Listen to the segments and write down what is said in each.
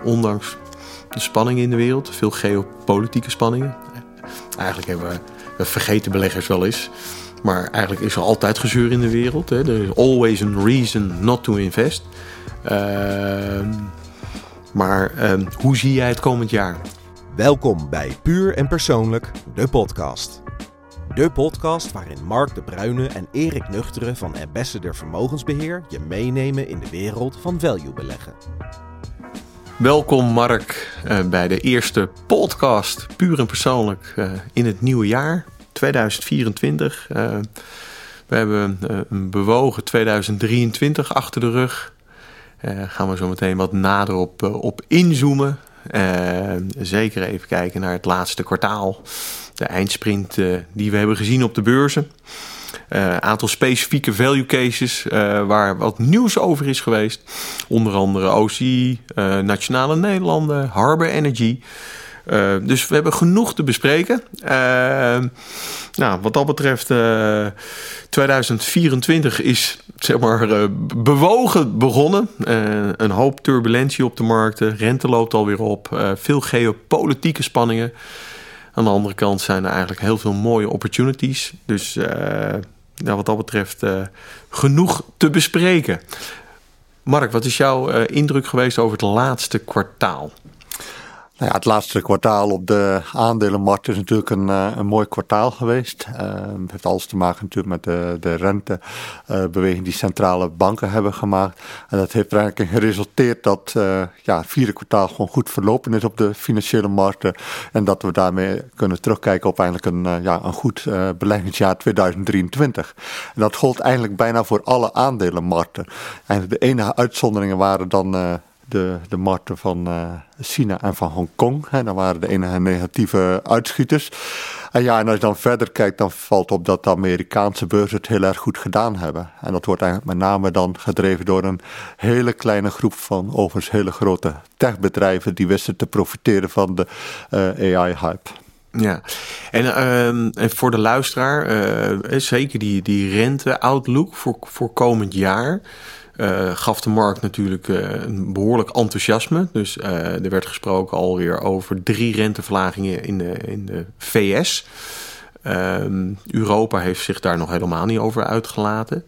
ondanks de spanningen in de wereld, veel geopolitieke spanningen. Eigenlijk vergeten beleggers wel eens. Maar eigenlijk is er altijd gezeur in de wereld. Hè. Er is always a reason not to invest. Maar hoe zie jij het komend jaar? Welkom bij Puur en Persoonlijk, de podcast. De podcast waarin Mark de Bruyne en Erik Nuchteren van Ambassador Vermogensbeheer je meenemen in de wereld van value beleggen. Welkom Mark bij de eerste podcast Puur en Persoonlijk in het nieuwe jaar 2024. We hebben een bewogen 2023 achter de rug. Gaan we zo meteen wat nader op inzoomen. Zeker even kijken naar het laatste kwartaal. De eindsprint die we hebben gezien op de beurzen. Aantal specifieke value cases waar wat nieuws over is geweest. Onder andere OCI, Nationale Nederlanden, Harbour Energy. Dus we hebben genoeg te bespreken. Wat dat betreft, 2024 is zeg maar bewogen begonnen. Een hoop turbulentie op de markten. Rente loopt alweer op. Veel geopolitieke spanningen. Aan de andere kant zijn er eigenlijk heel veel mooie opportunities. Dus wat dat betreft genoeg te bespreken. Mark, wat is jouw indruk geweest over het laatste kwartaal? Nou ja, het laatste kwartaal op de aandelenmarkt is natuurlijk een mooi kwartaal geweest. Het heeft alles te maken natuurlijk met de rentebeweging die centrale banken hebben gemaakt. En dat heeft er eigenlijk in geresulteerd dat het vierde kwartaal gewoon goed verlopen is op de financiële markten. En dat we daarmee kunnen terugkijken op eigenlijk een goed beleggingsjaar 2023. En dat gold eigenlijk bijna voor alle aandelenmarkten. Eigenlijk de enige uitzonderingen waren dan de markten van China en van Hongkong. Dan waren de enige negatieve uitschieters. En als je dan verder kijkt, dan valt op dat de Amerikaanse beurzen het heel erg goed gedaan hebben. En dat wordt eigenlijk met name dan gedreven door een hele kleine groep van overigens hele grote techbedrijven die wisten te profiteren van de AI-hype. Ja, en voor de luisteraar, zeker die rente-outlook voor komend jaar gaf de markt natuurlijk een behoorlijk enthousiasme. Dus er werd gesproken alweer over 3 renteverlagingen in de VS. Europa heeft zich daar nog helemaal niet over uitgelaten.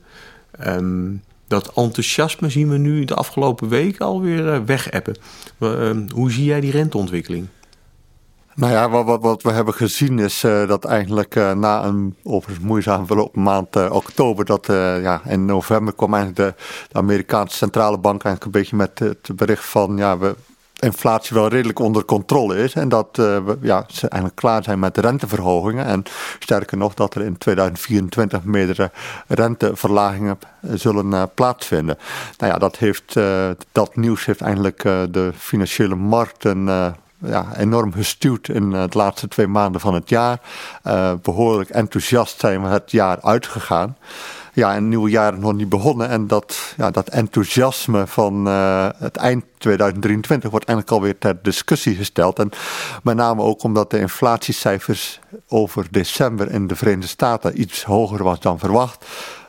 Dat enthousiasme zien we nu de afgelopen weken alweer wegeppen. Hoe zie jij die renteontwikkeling? Nou ja, wat we hebben gezien is dat eigenlijk na een overigens moeizaam verlopen maand oktober, dat in november kwam eigenlijk de Amerikaanse centrale bank eigenlijk een beetje met het bericht van inflatie wel redelijk onder controle is. En dat ze eigenlijk klaar zijn met de renteverhogingen. En sterker nog dat er in 2024 meerdere renteverlagingen zullen plaatsvinden. Nou ja, dat nieuws heeft eigenlijk de financiële markten enorm gestuurd in de laatste 2 maanden van het jaar. Behoorlijk enthousiast zijn we het jaar uitgegaan. Ja, een nieuw jaar is nog niet begonnen. En dat enthousiasme van het eind 2023 wordt eigenlijk alweer ter discussie gesteld. En met name ook omdat de inflatiecijfers over december in de Verenigde Staten iets hoger was dan verwacht.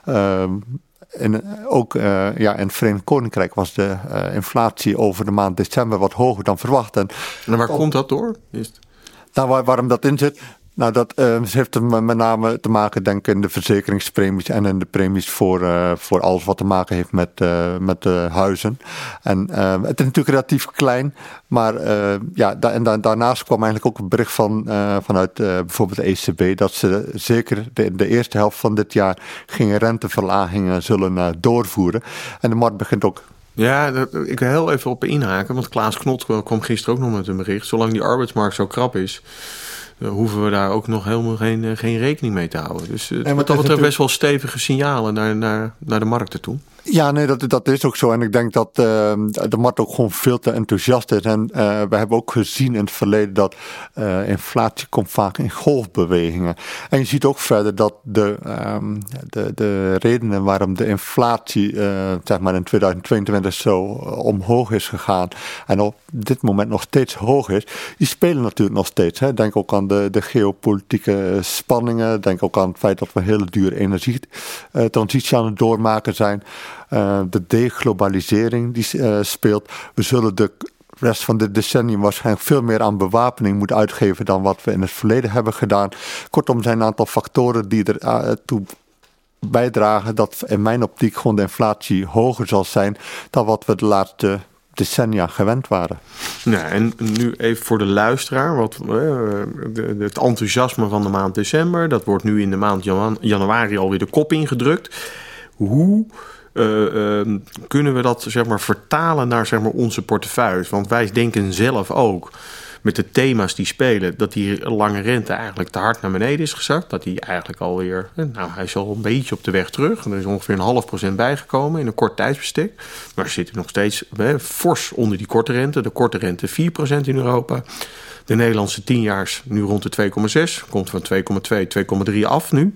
In het Verenigd Koninkrijk was de inflatie over de maand december wat hoger dan verwacht. En waar komt dat door? Waarom dat in zit? Nou, dat heeft er met name te maken, denk ik, in de verzekeringspremies en in de premies voor alles wat te maken heeft met de huizen. En het is natuurlijk relatief klein, maar daarnaast kwam eigenlijk ook een bericht vanuit bijvoorbeeld de ECB dat ze zeker de eerste helft van dit jaar geen renteverlagingen zullen doorvoeren. En de markt begint ook. Ja, ik wil heel even op inhaken, want Klaas Knot kwam gisteren ook nog met een bericht. Zolang die arbeidsmarkt zo krap is, hoeven we daar ook nog helemaal geen rekening mee te houden. Dus wat dat betreft best wel stevige signalen naar de markten toe. Ja, nee, dat is ook zo. En ik denk dat de markt ook gewoon veel te enthousiast is. En we hebben ook gezien in het verleden dat inflatie komt vaak in golfbewegingen. En je ziet ook verder dat de redenen waarom de inflatie in 2022 zo omhoog is gegaan en op dit moment nog steeds hoog is, die spelen natuurlijk nog steeds. Hè. Denk ook aan de geopolitieke spanningen. Denk ook aan het feit dat we hele dure energietransitie aan het doormaken zijn. De deglobalisering die speelt. We zullen de rest van dit decennium waarschijnlijk veel meer aan bewapening moet uitgeven dan wat we in het verleden hebben gedaan. Kortom, er zijn een aantal factoren die ertoe bijdragen dat in mijn optiek gewoon de inflatie hoger zal zijn dan wat we de laatste decennia gewend waren. Nou, en nu even voor de luisteraar. Het enthousiasme van de maand december, dat wordt nu in de maand januari alweer de kop ingedrukt. Hoe kunnen we dat zeg maar vertalen naar zeg maar onze portefeuille? Want wij denken zelf ook met de thema's die spelen, dat die lange rente eigenlijk te hard naar beneden is gezakt. Dat die eigenlijk alweer, hij is al een beetje op de weg terug. Er is ongeveer 0,5% bijgekomen in een kort tijdsbestek. Maar we zitten nog steeds fors onder die korte rente. De korte rente 4% in Europa. De Nederlandse 10-jaars nu rond de 2,6. Komt van 2,2, 2,3 af nu.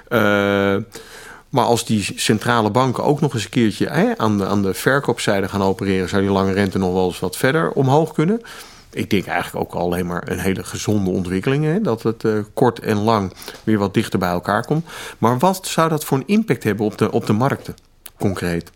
Maar als die centrale banken ook nog eens een keertje aan de verkoopzijde gaan opereren, zou die lange rente nog wel eens wat verder omhoog kunnen. Ik denk eigenlijk ook alleen maar een hele gezonde ontwikkeling. Hè? Dat het kort en lang weer wat dichter bij elkaar komt. Maar wat zou dat voor een impact hebben op de markten, concreet?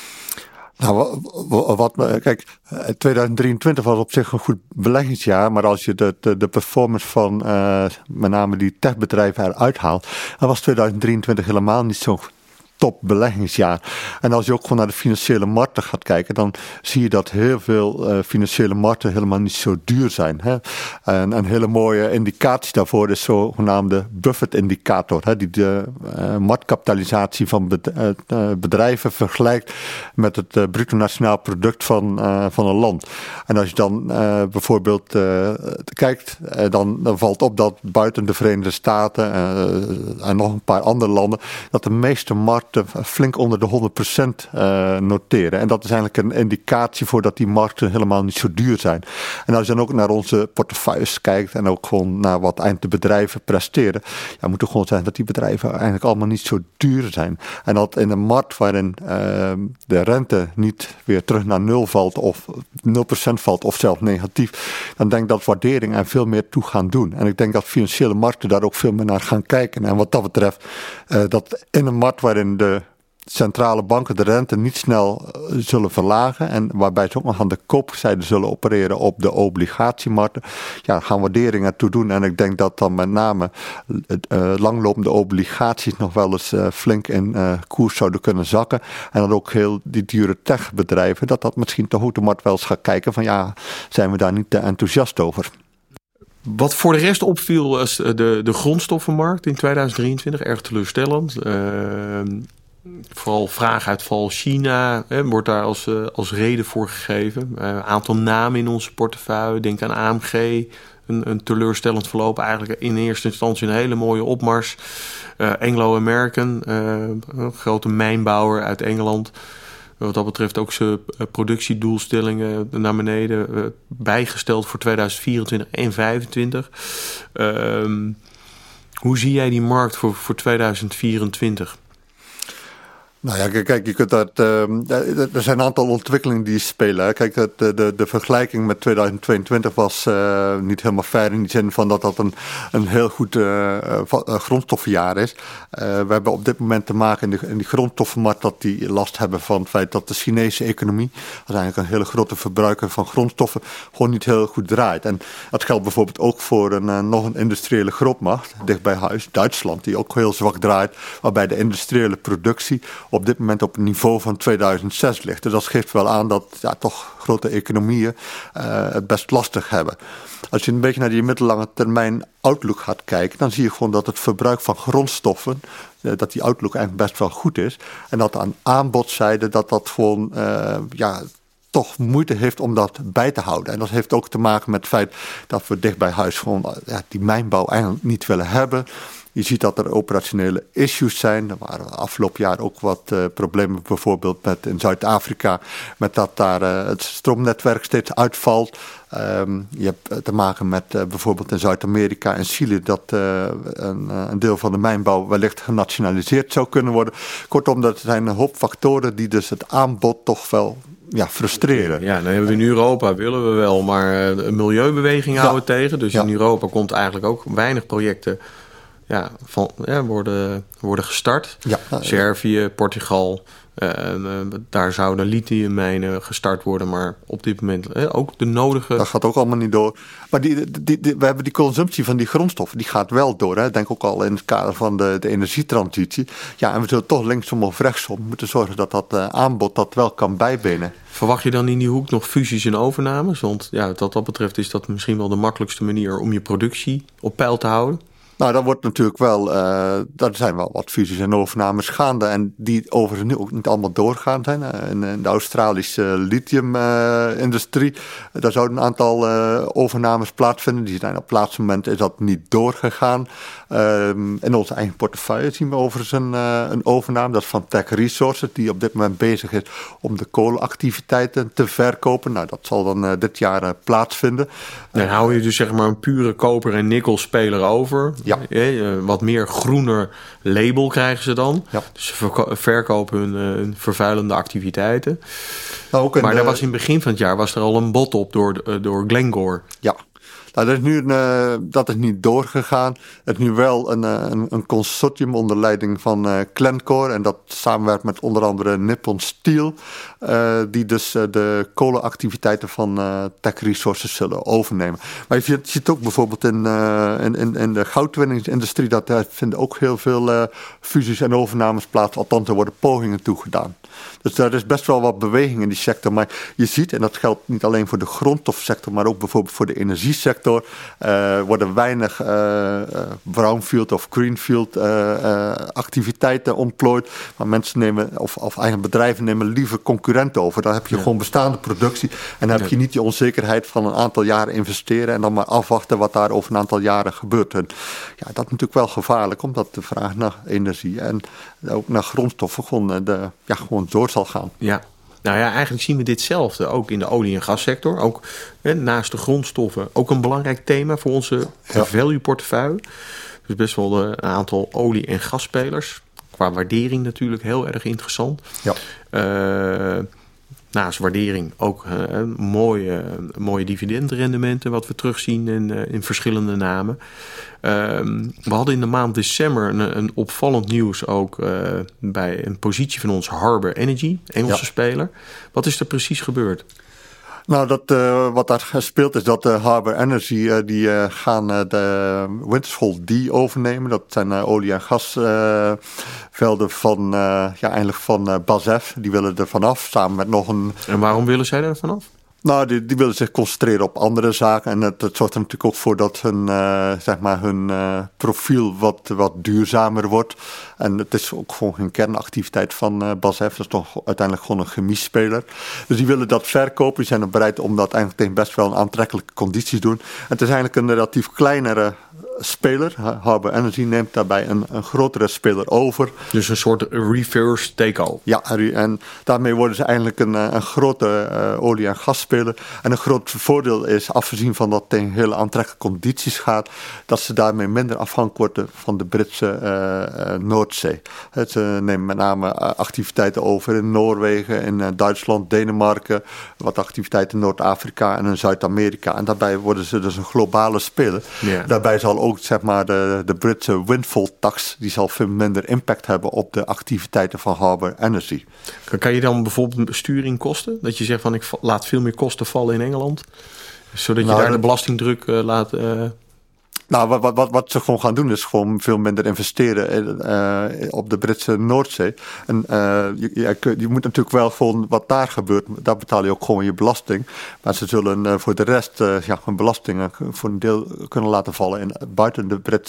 Nou, kijk, 2023 was op zich een goed beleggingsjaar. Maar als je de performance van met name die techbedrijven eruit haalt, dan was 2023 helemaal niet zo top beleggingsjaar. En als je ook gewoon naar de financiële markten gaat kijken, dan zie je dat heel veel financiële markten helemaal niet zo duur zijn. Hè? En een hele mooie indicatie daarvoor is zogenaamde Buffett-indicator, die de marktkapitalisatie van bedrijven vergelijkt met het bruto nationaal product van een land. En als je dan bijvoorbeeld kijkt, dan valt op dat buiten de Verenigde Staten en nog een paar andere landen, dat de meeste markten flink onder de 100% noteren. En dat is eigenlijk een indicatie voor dat die markten helemaal niet zo duur zijn. En als je dan ook naar onze portefeuilles kijkt en ook gewoon naar wat eind de bedrijven presteren, moet het gewoon zijn dat die bedrijven eigenlijk allemaal niet zo duur zijn. En dat in een markt waarin de rente niet weer terug naar 0 valt of 0% valt of zelfs negatief, dan denk ik dat waardering er veel meer toe gaan doen. En ik denk dat financiële markten daar ook veel meer naar gaan kijken. En wat dat betreft, dat in een markt waarin de centrale banken de rente niet snel zullen verlagen en waarbij ze ook nog aan de koopzijde zullen opereren op de obligatiemarkten, gaan waarderingen toe doen. En ik denk dat dan met name langlopende obligaties nog wel eens flink in koers zouden kunnen zakken. En dan ook heel die dure techbedrijven, dat misschien de hoge markt wel eens gaat kijken van zijn we daar niet te enthousiast over. Wat voor de rest opviel is de grondstoffenmarkt in 2023 erg teleurstellend. Vooral vraaguitval China wordt daar als reden voor gegeven. Een aantal namen in onze portefeuille. Denk aan AMG. Een teleurstellend verloop. Eigenlijk in eerste instantie een hele mooie opmars. Anglo-American. Een grote mijnbouwer uit Engeland. Wat dat betreft ook zijn productiedoelstellingen naar beneden bijgesteld voor 2024 en 2025. Hoe zie jij die markt voor 2024? Nou ja, kijk, je kunt er zijn een aantal ontwikkelingen die spelen. Kijk, de vergelijking met 2022 was niet helemaal fair in die zin van dat een heel goed grondstoffenjaar is. We hebben op dit moment te maken in die grondstoffenmarkt dat die last hebben van het feit dat de Chinese economie, dat is eigenlijk een hele grote verbruiker van grondstoffen, gewoon niet heel goed draait. En dat geldt bijvoorbeeld ook voor nog een industriële grootmacht dicht bij huis, Duitsland, die ook heel zwak draait, waarbij de industriële productie op dit moment op het niveau van 2006 ligt. Dus dat geeft wel aan dat toch grote economieën het best lastig hebben. Als je een beetje naar die middellange termijn outlook gaat kijken, dan zie je gewoon dat het verbruik van grondstoffen, dat die outlook eigenlijk best wel goed is. En dat aan aanbodzijde dat gewoon toch moeite heeft om dat bij te houden. En dat heeft ook te maken met het feit dat we dicht bij huis gewoon die mijnbouw eigenlijk niet willen hebben. Je ziet dat er operationele issues zijn. Er waren afgelopen jaar ook wat problemen bijvoorbeeld in Zuid-Afrika, met dat daar het stroomnetwerk steeds uitvalt. Je hebt te maken met bijvoorbeeld in Zuid-Amerika en Chili dat een deel van de mijnbouw wellicht genationaliseerd zou kunnen worden. Kortom, dat zijn een hoop factoren die dus het aanbod toch wel frustreren. Ja, dan hebben we in Europa, willen we wel, maar een milieubeweging houden tegen. Dus in Europa komt eigenlijk ook weinig projecten worden gestart. Ja. Servië, Portugal, Daar zouden lithiummijnen gestart worden, maar op dit moment ook de nodige... Dat gaat ook allemaal niet door. Maar we hebben die consumptie van die grondstoffen, die gaat wel door. Hè? Denk ook al in het kader van de energietransitie. Ja, en we zullen toch linksom of rechtsom moeten zorgen dat dat aanbod dat wel kan bijbenen. Verwacht je dan in die hoek nog fusies en overnames? Want ja, wat dat betreft is dat misschien wel de makkelijkste manier om je productie op peil te houden. Nou, dat wordt natuurlijk wel, er zijn wel wat fusies en overnames gaande en die overigens nu ook niet allemaal doorgaan zijn. In de Australische lithium-industrie, daar zouden een aantal overnames plaatsvinden. Die zijn op het laatste moment is dat niet doorgegaan. In onze eigen portefeuille zien we overigens een overname, dat is van Teck Resources, die op dit moment bezig is om de kolenactiviteiten te verkopen. Nou, dat zal dan dit jaar plaatsvinden. Dan hou je dus zeg maar een pure koper- en nikkelspeler over. Ja. Wat meer groener label krijgen ze dan. Ja. Dus ze verkopen hun vervuilende activiteiten. Nou, maar daar was in het begin van het jaar was er al een bod op door Glencore. Ja. Nou, dat is niet doorgegaan. Het is nu wel een consortium onder leiding van Glencore. En dat samenwerkt met onder andere Nippon Steel. Die dus de kolenactiviteiten van Teck Resources zullen overnemen. Maar je ziet ook bijvoorbeeld in de goudwinningsindustrie. Dat vinden ook heel veel fusies en overnames plaats. Althans, er worden pogingen toegedaan. Dus er is best wel wat beweging in die sector. Maar je ziet, en dat geldt niet alleen voor de grondstofsector, maar ook bijvoorbeeld voor de energiesector, worden weinig brownfield of greenfield activiteiten ontplooid. Maar mensen nemen, of eigen bedrijven nemen liever concurrenten over. Dan heb je gewoon bestaande productie. En dan heb je niet die onzekerheid van een aantal jaren investeren en dan maar afwachten wat daar over een aantal jaren gebeurt. En ja, dat is natuurlijk wel gevaarlijk, omdat de vraag naar energie en ook naar grondstoffen gewoon door zal gaan. Ja. Nou ja, eigenlijk zien we ditzelfde ook in de olie- en gassector. Ook naast de grondstoffen ook een belangrijk thema voor onze value-portefeuille. Dus best wel een aantal olie- en gasspelers. Qua waardering natuurlijk heel erg interessant. Ja. Naast waardering ook mooie dividendrendementen wat we terugzien in verschillende namen. We hadden in de maand december een opvallend nieuws ook bij een positie van ons Harbour Energy, Engelse speler. Wat is er precies gebeurd? Nou, wat daar gespeeld is dat Harbour Energy, die gaan de Wintershall D overnemen. Dat zijn olie- en gasvelden van BASF. Die willen er vanaf, samen met nog een... En waarom willen zij er vanaf? Nou, die willen zich concentreren op andere zaken. En het zorgt er natuurlijk ook voor dat hun profiel wat duurzamer wordt. En het is ook gewoon geen kernactiviteit van BASF. Dat is toch uiteindelijk gewoon een chemiespeler. Dus die willen dat verkopen. Die zijn er bereid om dat eigenlijk tegen best wel een aantrekkelijke condities te doen. En het is eigenlijk een relatief kleinere speler. Harbour Energy neemt daarbij een grotere speler over. Dus een soort reverse take-over. Ja, en daarmee worden ze eigenlijk een grote olie- en gasspeler. En een groot voordeel is, afgezien van dat het tegen hele aantrekkelijke condities gaat, dat ze daarmee minder afhankelijk worden van de Britse Noordzee. Ze nemen met name activiteiten over in Noorwegen, in Duitsland, Denemarken, wat activiteiten in Noord-Afrika en in Zuid-Amerika. En daarbij worden ze dus een globale speler. Yeah. Daarbij zal ook de Britse windfall tax, die zal veel minder impact hebben op de activiteiten van Harbour Energy. Kan je dan bijvoorbeeld besturing kosten? Dat je zegt van ik laat veel meer kosten vallen in Engeland, zodat je daar de belastingdruk laat... Nou, wat ze gewoon gaan doen is gewoon veel minder investeren op de Britse Noordzee. En je moet natuurlijk wel gewoon wat daar gebeurt, daar betaal je ook gewoon je belasting. Maar ze zullen voor de rest hun belastingen voor een deel kunnen laten vallen buiten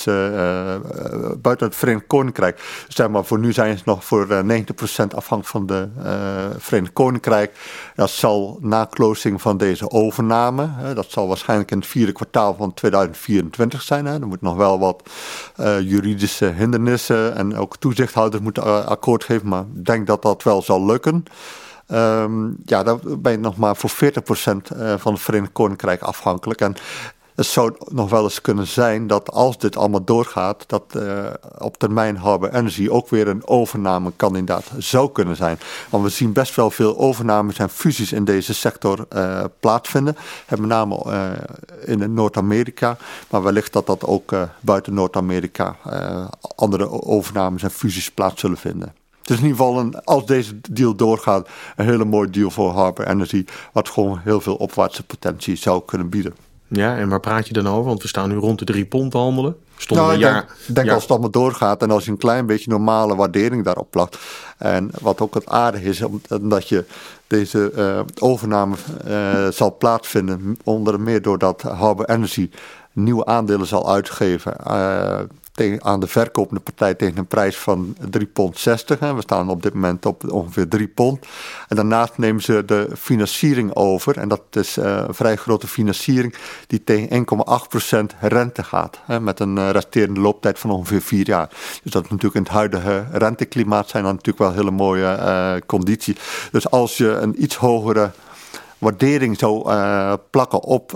het Verenigd Koninkrijk. Zeg maar, voor nu zijn ze nog voor 90% afhankelijk van de Verenigd Koninkrijk. Dat zal na closing van deze overname, dat zal waarschijnlijk in het 4e kwartaal van 2024 zijn. Er moet nog wel wat juridische hindernissen en ook toezichthouders moeten akkoord geven, maar ik denk dat dat wel zal lukken. Dan ben je nog maar voor 40% van het Verenigd Koninkrijk afhankelijk. En het zou nog wel eens kunnen zijn dat als dit allemaal doorgaat, dat op termijn Harbour Energy ook weer een overnamekandidaat zou kunnen zijn. Want we zien best wel veel overnames en fusies in deze sector plaatsvinden. Met name in Noord-Amerika, maar wellicht dat ook buiten Noord-Amerika andere overnames en fusies plaats zullen vinden. Het is in ieder geval, als deze deal doorgaat, een hele mooie deal voor Harbour Energy, wat gewoon heel veel opwaartse potentie zou kunnen bieden. Ja, en waar praat je dan over? Want we staan nu rond de 3 pond te handelen. Ik denk als het allemaal doorgaat en als je een klein beetje normale waardering daarop plakt. En wat ook het aardig is, omdat je deze overname zal plaatsvinden, onder meer doordat Harbour Energy nieuwe aandelen zal uitgeven aan de verkopende partij tegen een prijs van 3,60 pond. We staan op dit moment op ongeveer 3 pond. En daarnaast nemen ze de financiering over. En dat is een vrij grote financiering die tegen 1,8% rente gaat. Met een resterende looptijd van ongeveer 4 jaar. Dus dat is natuurlijk in het huidige renteklimaat zijn dat natuurlijk wel hele mooie condities. Dus als je een iets hogere waardering zou plakken op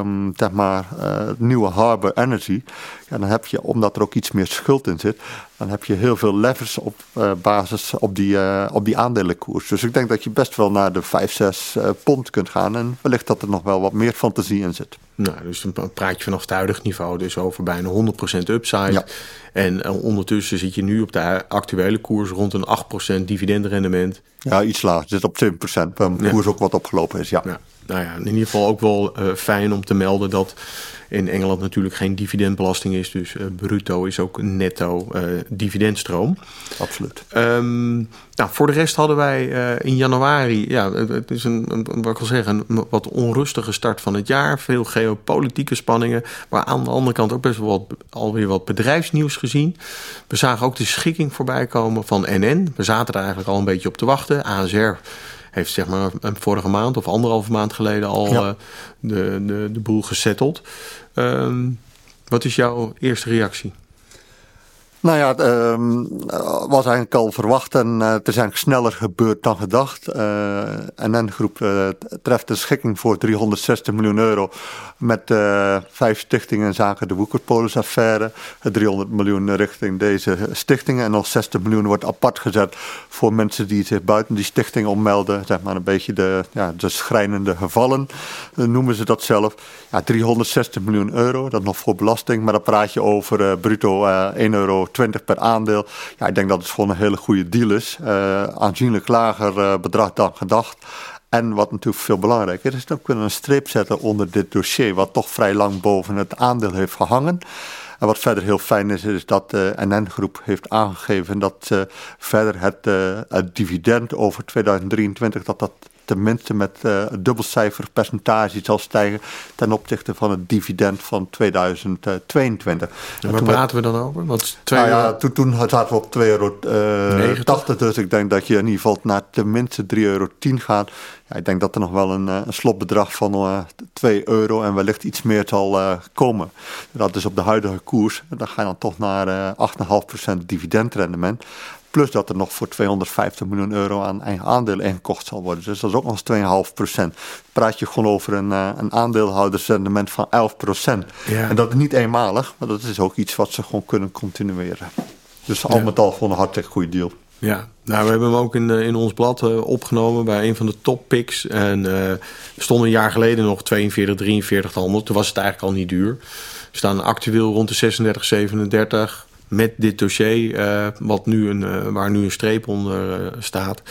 het nieuwe Harbour Energy, ja, dan heb je, omdat er ook iets meer schuld in zit, dan heb je heel veel levers op basis op die aandelenkoers. Dus ik denk dat je best wel naar de 5-6 pond kunt gaan en wellicht dat er nog wel wat meer fantasie in zit. Nou, dus dan praat je vanaf het huidige niveau dus over bijna 100% upside. Ja. En ondertussen zit je nu op de actuele koers rond een 8% dividendrendement. Ja, iets lager. Het zit op 10%. De koers ook wat opgelopen is, ja. Nou ja, in ieder geval ook wel fijn om te melden dat in Engeland natuurlijk geen dividendbelasting is. Dus bruto is ook netto dividendstroom. Absoluut. Voor de rest hadden wij in januari, het is wat ik wil zeggen, een wat onrustige start van het jaar. Veel geopolitieke spanningen, maar aan de andere kant ook best wel alweer wat bedrijfsnieuws gezien. We zagen ook de schikking voorbij komen van NN. We zaten er eigenlijk al een beetje op te wachten. ASR heeft zeg maar vorige maand of 1,5 maand geleden al de boel gesetteld. Wat is jouw eerste reactie? Nou ja, het was eigenlijk al verwacht en het is eigenlijk sneller gebeurd dan gedacht. NN Groep treft een schikking voor €360 miljoen met 5 stichtingen in zaken de Woekerpolis-affaire. 300 miljoen richting deze stichtingen en nog 60 miljoen wordt apart gezet voor mensen die zich buiten die stichting ommelden. Zeg maar een beetje de schrijnende gevallen, noemen ze dat zelf. Ja, €360 miljoen, dat nog voor belasting, maar dan praat je over bruto €1,20 per aandeel. Ja, ik denk dat het gewoon een hele goede deal is. Aanzienlijk lager bedrag dan gedacht. En wat natuurlijk veel belangrijker is, dan kunnen we een streep zetten onder dit dossier, wat toch vrij lang boven het aandeel heeft gehangen. En wat verder heel fijn is dat de NN-groep heeft aangegeven dat ze verder het dividend over 2023, dat tenminste met een dubbelcijfer percentage zal stijgen ten opzichte van het dividend van 2022. En waar praten we dan over? Toen zaten we op €2,80, dus ik denk dat je in ieder geval naar tenminste €3,10 gaat. Ja, ik denk dat er nog wel een slotbedrag van €2 en wellicht iets meer zal komen. Dat is op de huidige koers. Dan ga je dan toch naar 8,5% dividendrendement. Plus dat er nog voor €250 miljoen aan eigen aandelen ingekocht zal worden. Dus dat is ook nog eens 2,5%. Praat je gewoon over een aandeelhoudersrendement van 11%. Ja. En dat is niet eenmalig, maar dat is ook iets wat ze gewoon kunnen continueren. Dus al met al gewoon een hartstikke goede deal. Ja, nou, we hebben hem ook in ons blad opgenomen bij een van de top picks. En we stonden een jaar geleden nog 42, 43 te handelen. Toen was het eigenlijk al niet duur. We staan actueel rond de 36, 37... met dit dossier, waar nu een streep onder staat.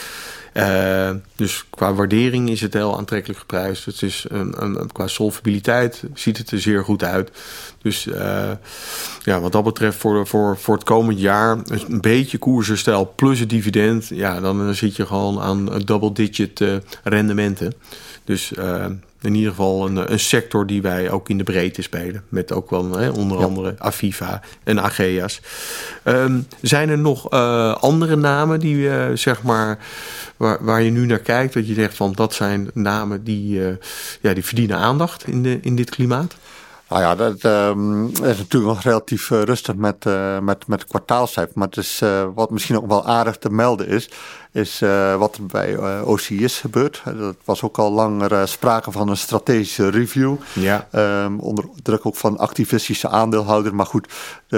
Dus qua waardering is het heel aantrekkelijk geprijsd. Het is qua solvabiliteit ziet het er zeer goed uit. Dus wat dat betreft voor het komend jaar een beetje koersherstel plus het dividend. Ja, dan zit je gewoon aan double-digit rendementen. Dus in ieder geval een sector die wij ook in de breedte spelen. Met ook wel onder andere Aviva en Ageas. Zijn er nog andere namen die zeg maar waar je nu naar kijkt, dat je zegt van dat zijn namen die verdienen aandacht in dit klimaat? Nou ja, dat is natuurlijk nog relatief rustig met kwartaalcijfers. Maar het is, wat misschien ook wel aardig te melden is wat er bij OCI is gebeurd. Dat was ook al langer sprake van een strategische review. Ja. Onder druk ook van activistische aandeelhouder. Maar goed,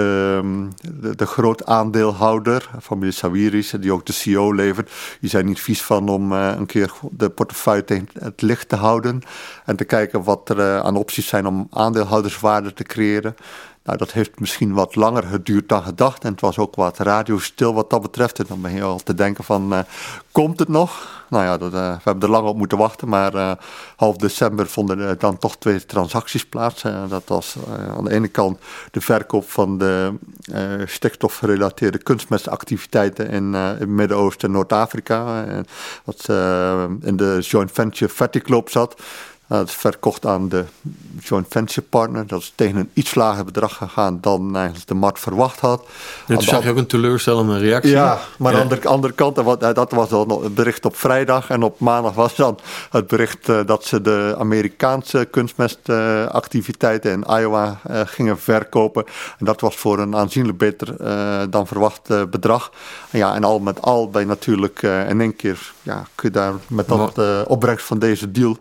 de groot aandeelhouder, familie Sawiris, die ook de CEO levert, die zijn niet vies van om een keer de portefeuille tegen het licht te houden. En te kijken wat er aan opties zijn om aandeelhouderswaarde te creëren. Nou, dat heeft misschien wat langer geduurd dan gedacht. En het was ook wat radiostil wat dat betreft. En dan ben je al te denken van, komt het nog? Nou ja, we hebben er lang op moeten wachten. Maar half december vonden er dan toch 2 transacties plaats. Dat was aan de ene kant de verkoop van de stikstofgerelateerde kunstmestactiviteiten in het Midden-Oosten en Noord-Afrika. Wat in de joint venture Verticloop zat. Dat is verkocht aan de joint venture partner. Dat is tegen een iets lager bedrag gegaan dan eigenlijk de markt verwacht had. Ja, toen zag je ook een teleurstellende reactie. Ja, maar aan de andere kant, dat was dan het bericht op vrijdag. En op maandag was dan het bericht dat ze de Amerikaanse kunstmestactiviteiten in Iowa gingen verkopen. En dat was voor een aanzienlijk beter dan verwacht bedrag. En al met al ben je natuurlijk in één keer, kun je daar met dat opbrengst van deze deal,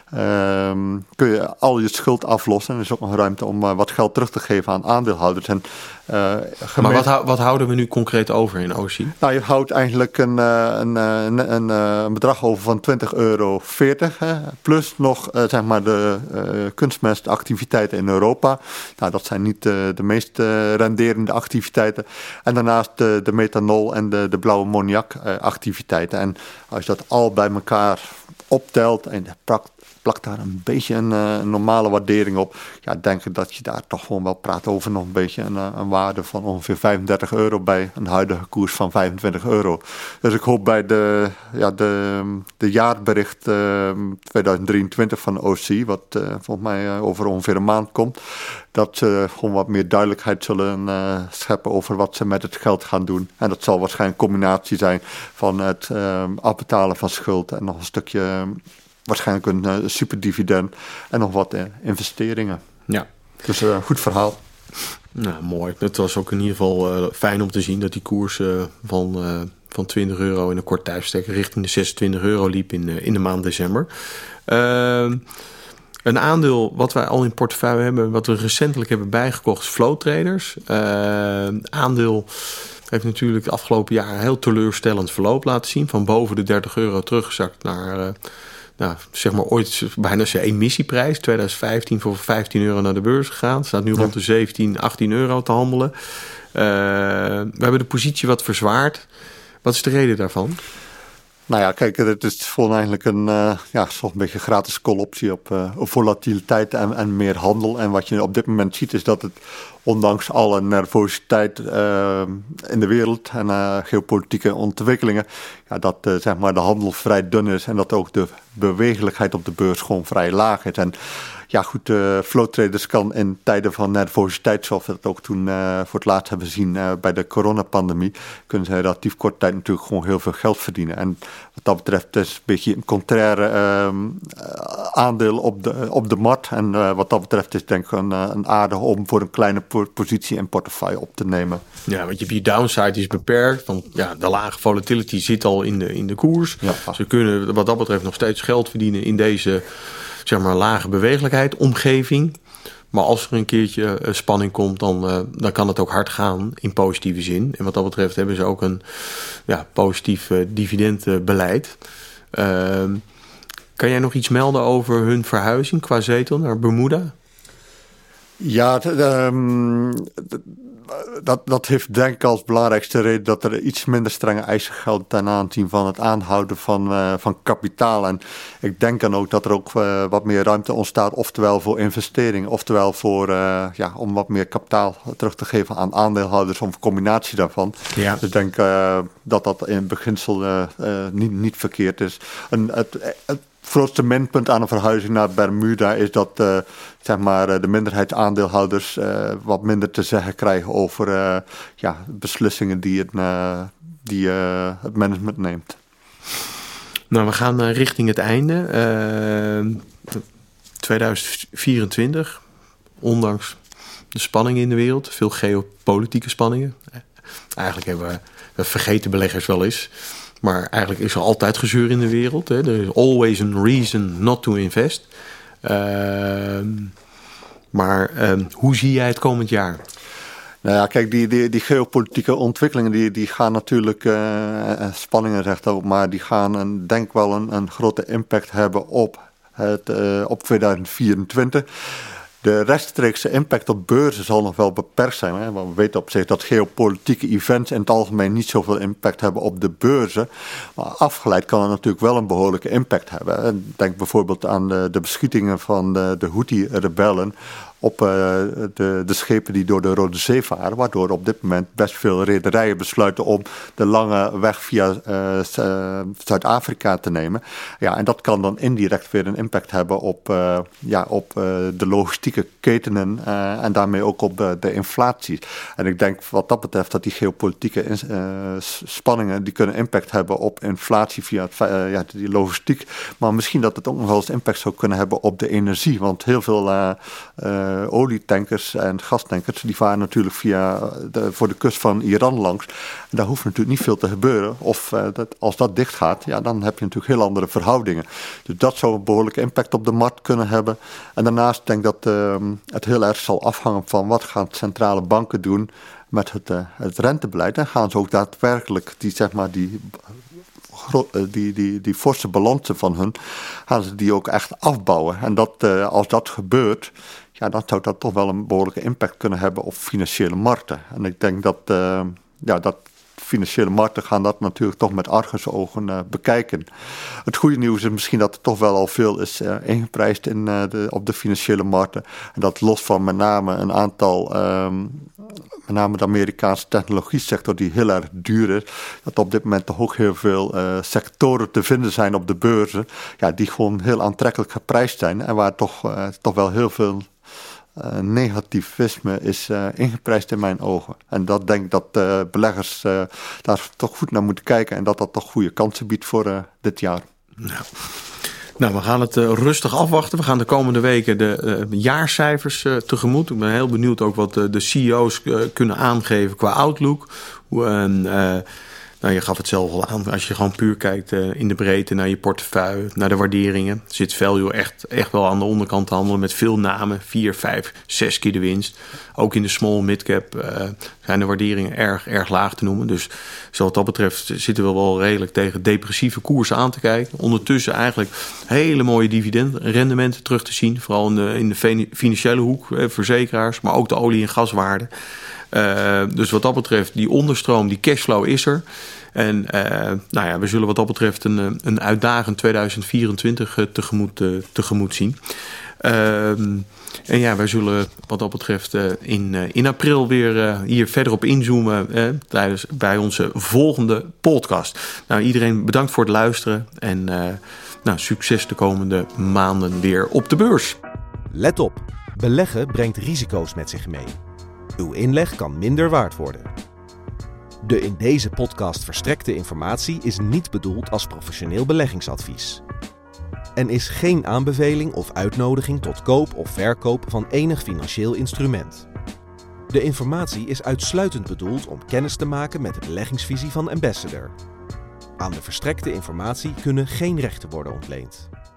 kun je al je schuld aflossen. En er is ook nog ruimte om wat geld terug te geven aan aandeelhouders. Maar wat houden we nu concreet over in OC? Nou, je houdt eigenlijk een bedrag over van €20,40. Plus nog zeg maar de kunstmestactiviteiten in Europa. Nou, dat zijn niet de meest renderende activiteiten. En daarnaast de methanol en de blauwe ammoniak activiteiten. En als je dat al bij elkaar optelt en plakt daar een beetje een normale waardering op. Denk ik dat je daar toch gewoon wel praat over nog een beetje een waarde van ongeveer €35 bij een huidige koers van €25. Dus ik hoop bij de jaarbericht 2023 van de OC, wat volgens mij over ongeveer een maand komt, dat ze gewoon wat meer duidelijkheid zullen scheppen over wat ze met het geld gaan doen. En dat zal waarschijnlijk een combinatie zijn van het afbetalen van schuld en nog een stukje, waarschijnlijk een superdividend en nog wat investeringen. Ja. Dus goed verhaal. Nou, mooi. Het was ook in ieder geval fijn om te zien dat die koers van €20 in een kort tijdstek richting de €26 liep in de maand december. Een aandeel wat wij al in portefeuille hebben, wat we recentelijk hebben bijgekocht, is Flow Traders. Aandeel heeft natuurlijk het afgelopen jaar een heel teleurstellend verloop laten zien. Van boven de €30 teruggezakt naar zeg maar ooit bijna zijn emissieprijs. 2015 voor €15 naar de beurs gegaan. Staat nu rond de €17-18 te handelen. We hebben de positie wat verzwaard. Wat is de reden daarvan? Nou ja, kijk, het is gewoon eigenlijk zo'n beetje gratis call-optie op volatiliteit en meer handel. En wat je op dit moment ziet is dat het, ondanks alle nervositeit in de wereld en geopolitieke ontwikkelingen, dat zeg maar de handel vrij dun is en dat ook de bewegelijkheid op de beurs gewoon vrij laag is. En flow traders kan in tijden van nervositeit, zoals we dat ook toen voor het laatst hebben gezien bij de coronapandemie, kunnen ze relatief korte tijd natuurlijk gewoon heel veel geld verdienen. En wat dat betreft is het een beetje een contraire aandeel op de markt. En wat dat betreft is denk ik een aardig om voor een kleine positie en portefeuille op te nemen. Ja, want je downside is beperkt. Want de lage volatility zit al in de koers. Ja. Ze kunnen wat dat betreft nog steeds geld verdienen in deze, zeg maar, lage bewegelijkheid, omgeving. Maar als er een keertje spanning komt, dan kan het ook hard gaan in positieve zin. En wat dat betreft hebben ze ook een positief dividendbeleid. Kan jij nog iets melden over hun verhuizing qua zetel naar Bermuda? Ja, dat heeft denk ik als belangrijkste reden dat er iets minder strenge eisen gelden ten aanzien van het aanhouden van kapitaal. En ik denk dan ook dat er ook wat meer ruimte ontstaat, oftewel voor investeringen, oftewel voor om wat meer kapitaal terug te geven aan aandeelhouders, of een combinatie daarvan. Ja. Dus ik denk dat in beginsel niet verkeerd is. Het grootste minpunt aan een verhuizing naar Bermuda is dat de minderheidsaandeelhouders wat minder te zeggen krijgen over beslissingen die het management neemt. Nou, we gaan richting het einde. 2024, ondanks de spanningen in de wereld, veel geopolitieke spanningen. Eigenlijk hebben we vergeten beleggers wel eens. Maar eigenlijk is er altijd gezeur in de wereld. Hè. Er is always a reason not to invest. Maar hoe zie jij het komend jaar? Nou ja, kijk, die geopolitieke ontwikkelingen die gaan natuurlijk, spanningen zegt ook, maar die gaan denk ik wel een grote impact hebben op 2024. De rechtstreekse impact op beurzen zal nog wel beperkt zijn. Hè? Want we weten op zich dat geopolitieke events in het algemeen niet zoveel impact hebben op de beurzen. Maar afgeleid kan het natuurlijk wel een behoorlijke impact hebben. Denk bijvoorbeeld aan de beschietingen van de Houthi-rebellen op de schepen die door de Rode Zee varen, waardoor op dit moment best veel rederijen besluiten om de lange weg via Zuid-Afrika te nemen. Ja, en dat kan dan indirect weer een impact hebben op de logistieke ketenen en daarmee ook op de inflatie. En ik denk wat dat betreft dat die geopolitieke spanningen die kunnen impact hebben op inflatie via die logistiek, maar misschien dat het ook nog wel eens impact zou kunnen hebben op de energie, want heel veel olietankers en gastankers, die varen natuurlijk voor de kust van Iran langs. En daar hoeft natuurlijk niet veel te gebeuren. Of als dat dicht gaat, ja, dan heb je natuurlijk heel andere verhoudingen. Dus dat zou een behoorlijke impact op de markt kunnen hebben. En daarnaast denk ik dat het heel erg zal afhangen van wat gaan centrale banken doen met het rentebeleid. En gaan ze ook daadwerkelijk die forse balansen van hun, gaan ze die ook echt afbouwen. En als dat gebeurt, ja, dan zou dat toch wel een behoorlijke impact kunnen hebben op financiële markten. En ik denk dat financiële markten gaan dat natuurlijk toch met argusogen bekijken. Het goede nieuws is misschien dat er toch wel al veel is ingeprijsd op de financiële markten. En dat los van met name een aantal, met name de Amerikaanse technologie sector die heel erg duur is, dat op dit moment toch ook heel veel sectoren te vinden zijn op de beurzen, ja, die gewoon heel aantrekkelijk geprijsd zijn en waar toch wel heel veel negativisme is ingeprijsd in mijn ogen. En dat denk ik dat beleggers daar toch goed naar moeten kijken en dat toch goede kansen biedt voor dit jaar. Nou, we gaan het rustig afwachten. We gaan de komende weken de jaarcijfers tegemoet. Ik ben heel benieuwd ook wat de CEO's kunnen aangeven qua outlook. Je gaf het zelf al aan. Als je gewoon puur kijkt in de breedte naar je portefeuille, naar de waarderingen, zit value echt wel aan de onderkant te handelen met veel namen. 4, 5, 6 keer de winst. Ook in de small mid-cap zijn de waarderingen erg laag te noemen. Dus wat dat betreft zitten we wel redelijk tegen depressieve koersen aan te kijken. Ondertussen eigenlijk hele mooie dividendrendementen terug te zien. Vooral in de financiële hoek, verzekeraars, maar ook de olie- en gaswaarden. Dus wat dat betreft, die onderstroom, die cashflow is er. En we zullen wat dat betreft een uitdagend 2024 tegemoet zien. Wij zullen wat dat betreft in april weer hier verder op inzoomen bij onze volgende podcast. Nou, iedereen bedankt voor het luisteren en succes de komende maanden weer op de beurs. Let op, beleggen brengt risico's met zich mee. Uw inleg kan minder waard worden. De in deze podcast verstrekte informatie is niet bedoeld als professioneel beleggingsadvies. En is geen aanbeveling of uitnodiging tot koop of verkoop van enig financieel instrument. De informatie is uitsluitend bedoeld om kennis te maken met de beleggingsvisie van Ambassador. Aan de verstrekte informatie kunnen geen rechten worden ontleend.